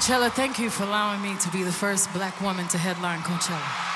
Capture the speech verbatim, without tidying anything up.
Coachella, thank you for allowing me to be the first black woman to headline Coachella.